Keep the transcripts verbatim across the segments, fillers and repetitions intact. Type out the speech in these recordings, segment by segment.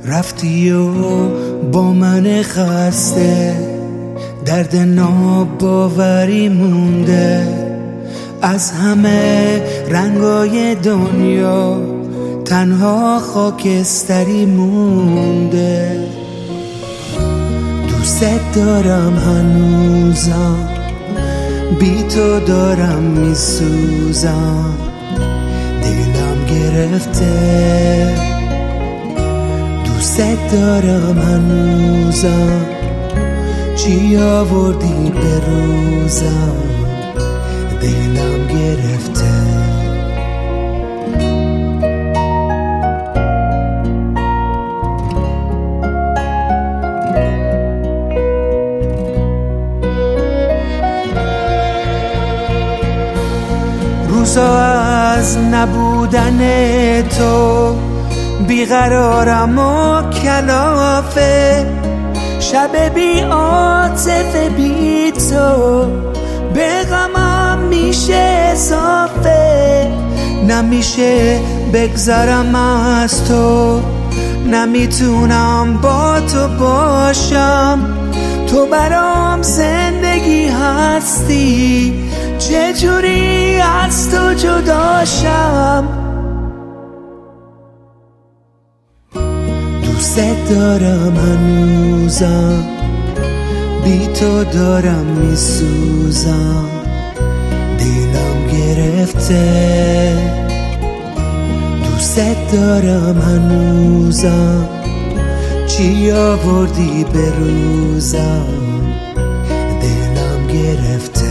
رفتی و با من خسته درد ناباوری مونده. از همه رنگای دنیا تنها خاکستری مونده. دوست دارم هنوزم، بی تو دارم میسوزم، دلم گرفته. دوست دارم هنوزم، چی آوردی به روزم، دلم گرفته. روزا از نبودن تو بیقرارم و کلافه، شب بی عاطفه بی تو به غمم میشه اضافه. نمیشه بگذرم از تو، نمیتونم با تو باشم، تو برام زندگی هستی، چجوری از تو جداشم. دوست دارم هنوزم، بی تو دارم میسوزم، دلم گرفته. دوست دارم هنوزم، چی آوردی به روزم، دلم گرفته.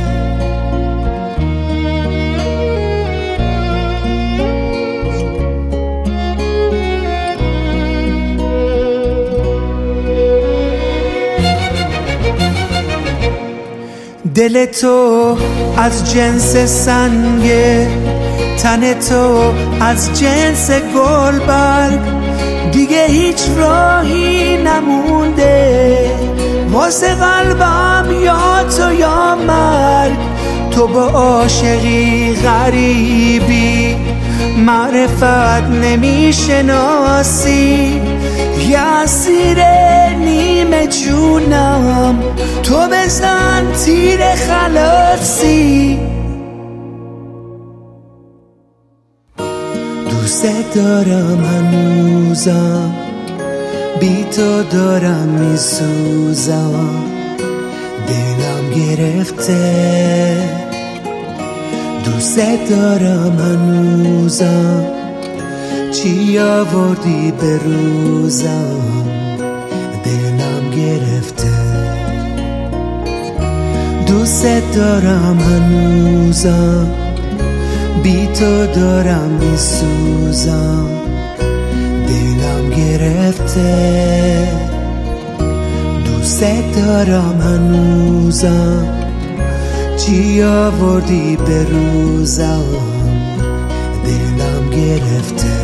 دل تو از جنس سنگه، تن تو از جنس گلبرگ، دیگه هیچ راهی نمونده واسه قلبم، یا تو یا مرگ. تو با عاشقی غریبی، معرفت نمیشناسی، یه اسیر نیمه جونم، تو بزن تیر خلاصی. دوست دارم هنوزم، بی تو دارم میسوزم، دلم گرفته. دوست دارم هنوزم، چی آوردی به روزم، دلم گرفته. دوست دارم هنوزم، بی تو دارم میسوزم، دلم گرفته. دوست دارم هنوزم، چی آوردی به روزم، دلم گرفته.